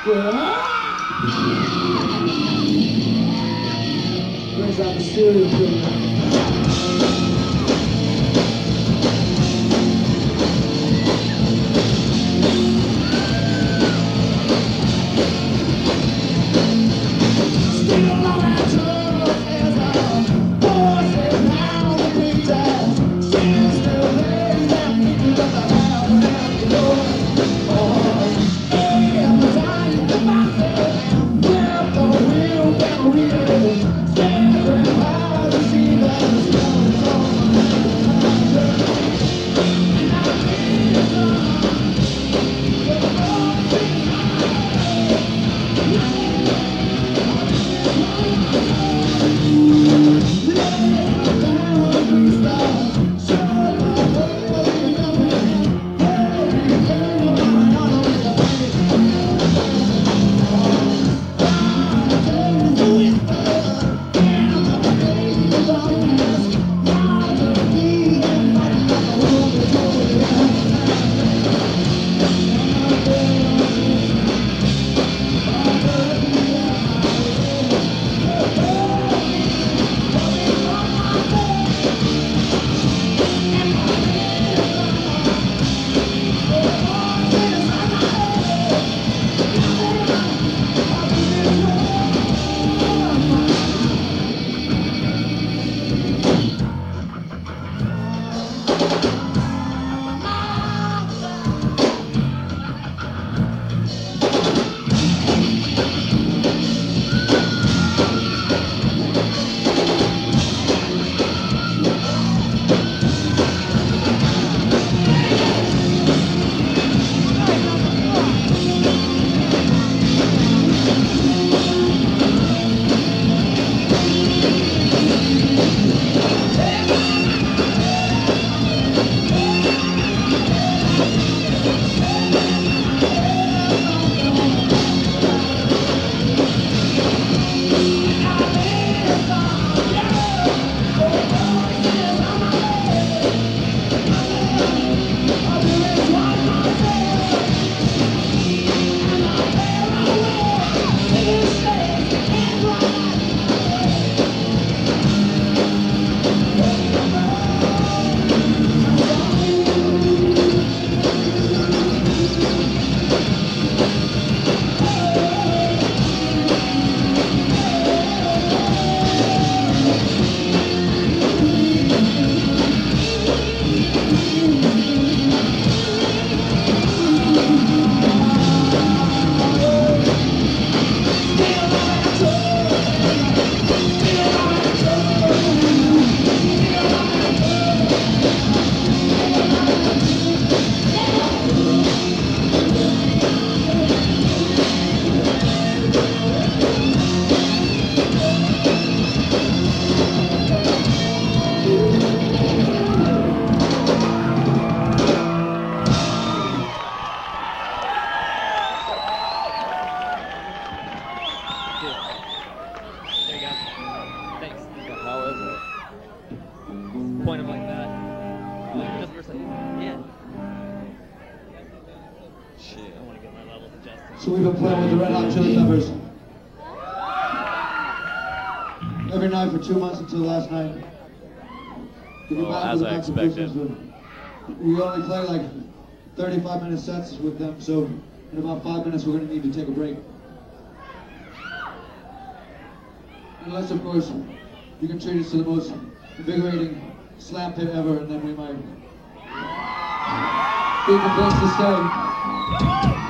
Brings out the serial killer. Point him like that. Just for a second. Yeah. Shit. I want to get my levels adjusted. So we've been playing with the Red Hot Chili Peppers every night for 2 months until last night. As I expected. We only play like 35-minute sets with them, so in about 5 minutes we're going to need to take a break. Unless, of course, you can treat us to the most invigorating slam pit ever, and then we might be convinced to stay.